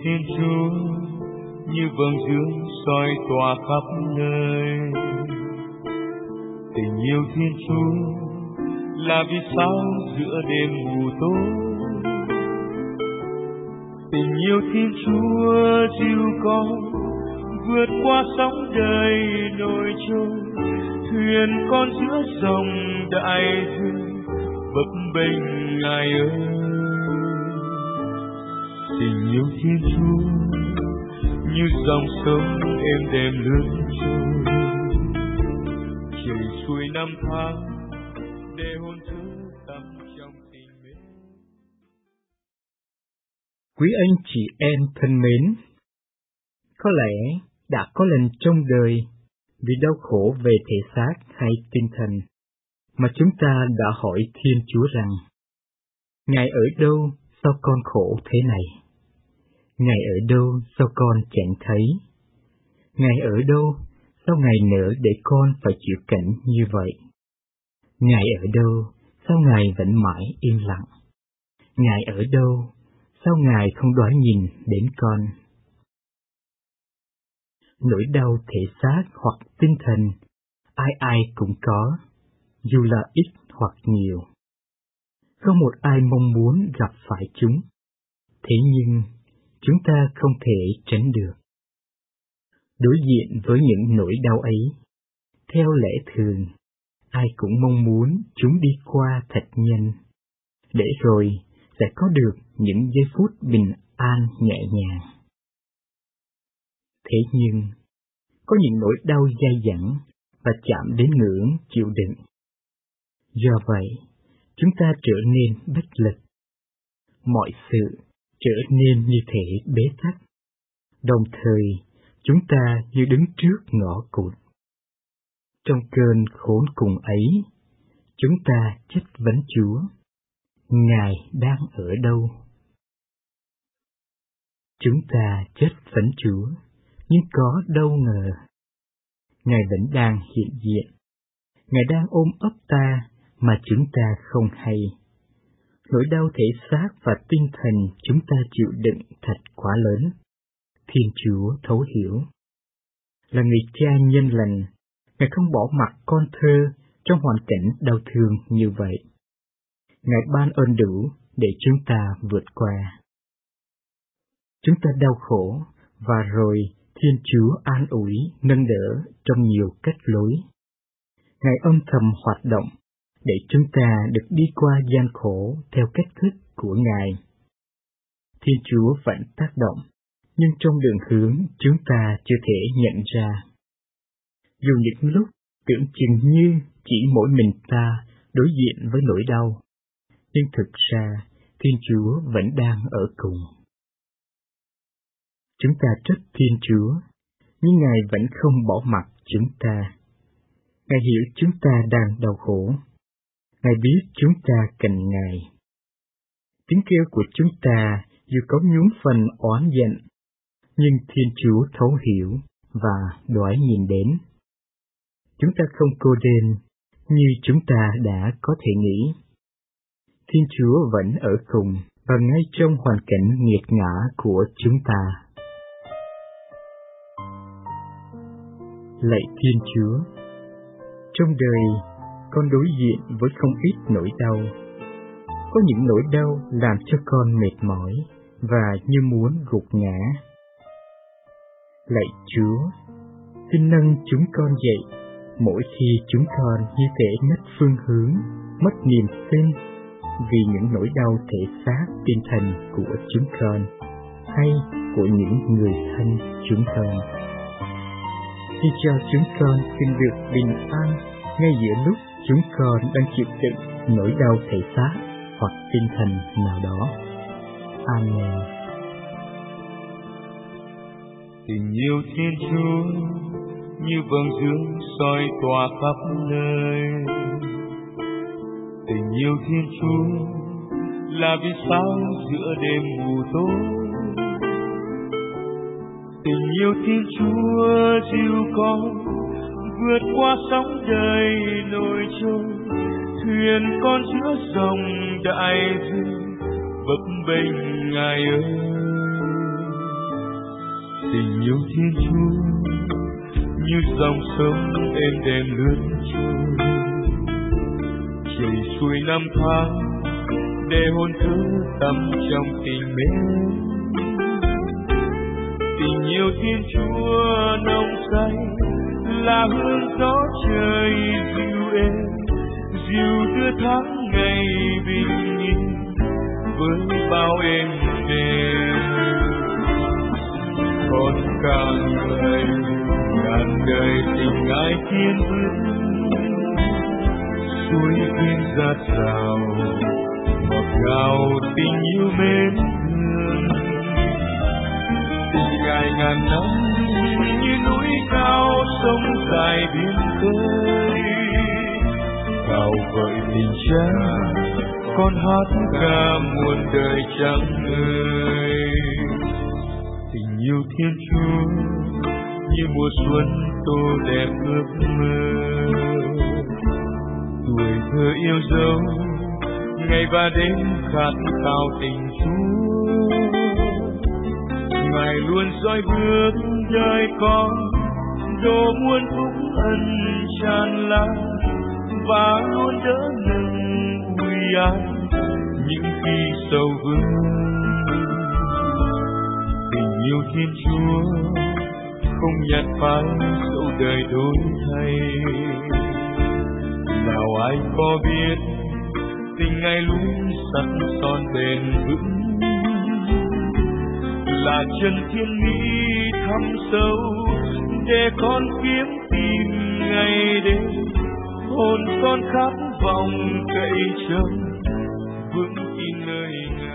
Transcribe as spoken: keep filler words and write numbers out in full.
Thiên Chúa như vầng dương soi tỏa khắp nơi. Tình yêu Thiên Chúa là vì sao giữa đêm mù tối. Tình yêu Thiên Chúa dìu con vượt qua sóng đời nổi trôi, thuyền con giữa dòng đại dương bấp bênh Ngài ơi. Tình yêu Thiên Chúa như dòng sông êm đềm lướt trôi, chảy xuôi năm tháng để hồn thơ tắm trong tình mến. Quý anh chị em thân mến, có lẽ đã có lần trong đời vì đau khổ về thể xác hay tinh thần mà chúng ta đã hỏi Thiên Chúa rằng: Ngài ở đâu sao con khổ thế này? Ngài ở đâu sao con chẳng thấy? Ngài ở đâu sao Ngài nỡ để con phải chịu cảnh như vậy? Ngài ở đâu sao Ngài vẫn mãi im lặng? Ngài ở đâu sao Ngài không đoái nhìn đến con? Nỗi đau thể xác hoặc tinh thần, ai ai cũng có, dù là ít hoặc nhiều. Không một ai mong muốn gặp phải chúng, thế nhưng chúng ta không thể tránh được. Đối diện với những nỗi đau ấy, theo lẽ thường, ai cũng mong muốn chúng đi qua thật nhanh, để rồi sẽ có được những giây phút bình an nhẹ nhàng. Thế nhưng, có những nỗi đau dai dẳng và chạm đến ngưỡng chịu đựng. Do vậy, chúng ta trở nên bất lực. Mọi sự trở nên như thể bế tắc. Đồng thời, chúng ta như đứng trước ngõ cụt. Trong cơn khốn cùng ấy, chúng ta chất vấn Chúa: Ngài đang ở đâu? Chúng ta chất vấn Chúa, nhưng có đâu ngờ, Ngài vẫn đang hiện diện. Ngài đang ôm ấp ta mà chúng ta không hay. Nỗi đau thể xác và tinh thần chúng ta chịu đựng thật quá lớn. Thiên Chúa thấu hiểu. Là người cha nhân lành, Ngài không bỏ mặc con thơ trong hoàn cảnh đau thương như vậy. Ngài ban ơn đủ để chúng ta vượt qua. Chúng ta đau khổ, và rồi Thiên Chúa an ủi, nâng đỡ trong nhiều cách lối. Ngài âm thầm hoạt động để chúng ta được đi qua gian khổ theo cách thức của Ngài. Thiên Chúa vẫn tác động, nhưng trong đường hướng chúng ta chưa thể nhận ra. Dù những lúc tưởng chừng như chỉ mỗi mình ta đối diện với nỗi đau, nhưng thực ra Thiên Chúa vẫn đang ở cùng. Chúng ta trách Thiên Chúa, nhưng Ngài vẫn không bỏ mặc chúng ta. Ngài hiểu chúng ta đang đau khổ. Ngài biết chúng ta cần Ngài. Tiếng kêu của chúng ta dù có nhún phần oán giận, nhưng Thiên Chúa thấu hiểu và đoái nhìn đến. Chúng ta không cô đơn như chúng ta đã có thể nghĩ. Thiên Chúa vẫn ở cùng và ngay trong hoàn cảnh nghiệt ngã của chúng ta. Lạy Thiên Chúa, trong đời con đối diện với không ít nỗi đau. Có những nỗi đau làm cho con mệt mỏi và như muốn gục ngã. Lạy Chúa, xin nâng chúng con dậy mỗi khi chúng con như thể mất phương hướng, mất niềm tin vì những nỗi đau thể xác tinh thần của chúng con hay của những người thân chúng con. Xin cho chúng con xin được bình an ngay giữa lúc chúng con đang chịu đựng nỗi đau thể xác hoặc tinh thần nào đó. Amen. Tình yêu Thiên Chúa như vầng dương soi tỏa khắp nơi. Tình yêu Thiên Chúa là vì sao giữa đêm mù tối. Tình yêu Thiên Chúa dìu con vượt qua sóng đời nổi trôi, thuyền con giữa dòng đại dương bấp bênh Ngài ơi. Tình yêu Thiên Chúa như dòng sông êm đềm lướt trôi, chảy xuôi năm tháng để hồn thơ tắm trong tình mến. Tình yêu Thiên Chúa nồng say là hương gió trời dịu êm, dịu đưa tháng ngày bình yên với bao êm đềm. Con cả người ngàn đời tình ai thiên vương, suối thiên ra rào ngọt ngào tình yêu mến thương. Tình ngài ngàn năm như núi cao sông dài biển khơi, cao vợi tình cha con hát ca muôn đời chẳng ơi. Tình yêu Thiên Chúa như mùa xuân tô đẹp ước mơ, tuổi thơ yêu dấu ngày và đêm khát khao tình Chúa. Ngài luôn dõi bước đời con, đổ muôn phúc ân tràn lan và luôn đỡ nâng ủi an những khi sầu vương. Tình yêu Thiên Chúa không nhạt phai dẫu đời đổi thay, nào ai có biết tình Ngài luôn sắt son bền vững, là chân thiên mỹ thăm sâu để con kiếm tìm ngày đêm. Hồn con khát vọng cậy trông vững tin nơi Ngài.